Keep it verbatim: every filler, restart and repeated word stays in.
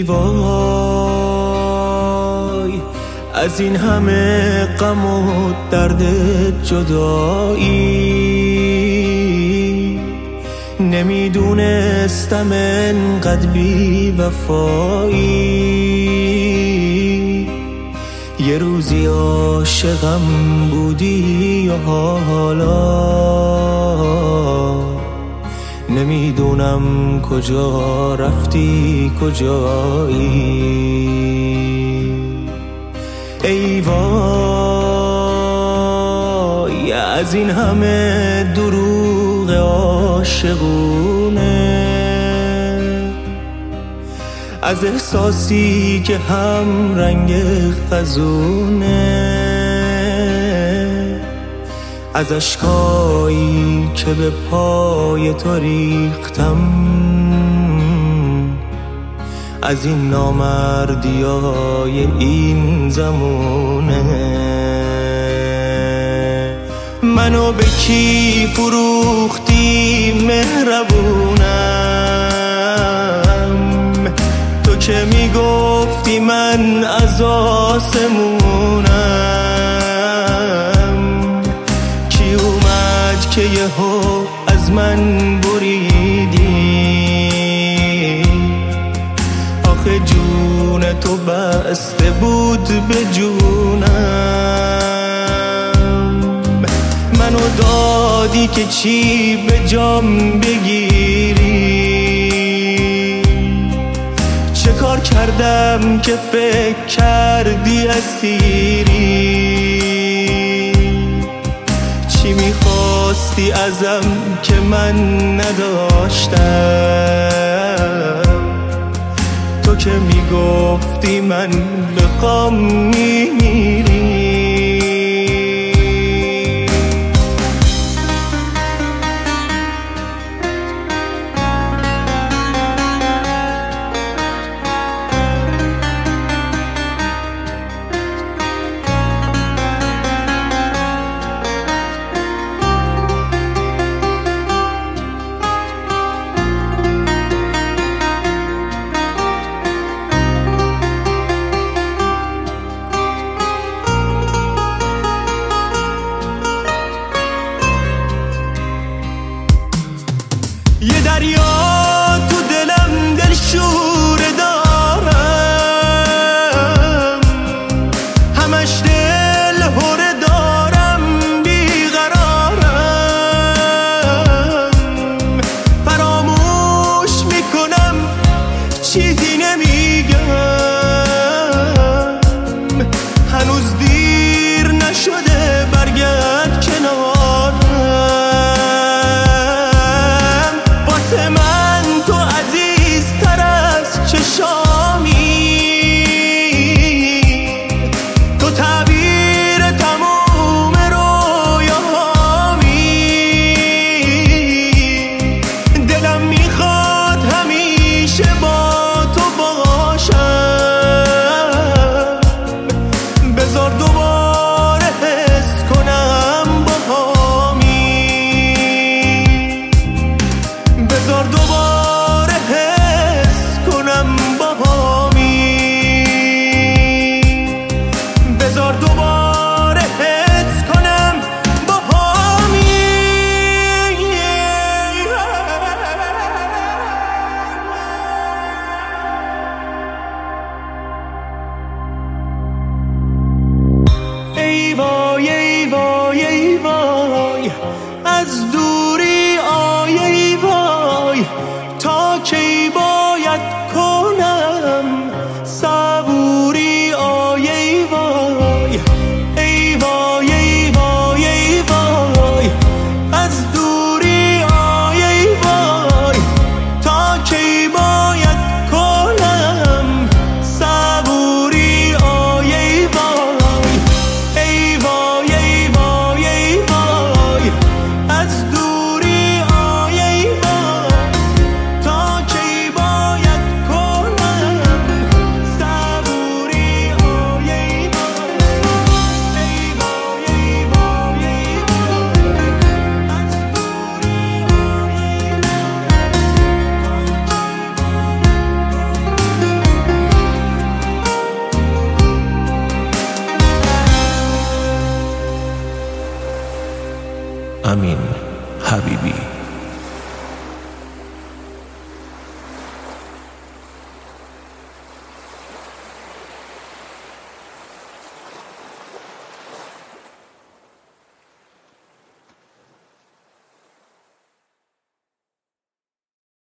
وای از این همه غم و درد جدایی، نمیدونستم انقدر بی وفایی. یه روزی عاشقم بودی و حالا نمیدونم کجا رفتی کجایی. ای وای از این همه دروغ عاشقونه، از احساسی که هم رنگ خزونه، از اشکایی که به پای تو ریختم، از این نامردیای این زمونه. منو به کی فروختی مهربونم، تو که میگفتی من از آسمونم. کی اومد که یهو از من بریدی، آخه جون تو بسته بود به جونم. منو دادی که چی به جام بگیری، چه کار کردم که فکر کردی اسیری. چی میخواستی ازم که من نداشتم، تو که میگفتی من بخوام میمیری. یه دریا تو دلم دلشوره دارم، همش دل هره دارم بیقرارم. فراموش میکنم چیزی نمیگم، هنوز دیر نشده برگرد کنارم. من تو عزیزتر از چشامی، تو تعبیر تموم رویاهامی. دلم میخواد همیشه با تو باشم، بذار دوباره حس کنم باهامی، بذار دوباره حس کنم باهامی، بذار دوباره حس کنم باهامی. ای وای ای وای ای وای از دوری آی ای وای، تا کی باید کنم صبوری آی ای وای. ای وای ای وای ای وای از دوری آی ای وای، تا کی باید کنم صبوری آی ای وای. ای وای ای وای ای وای از امین حبیبی.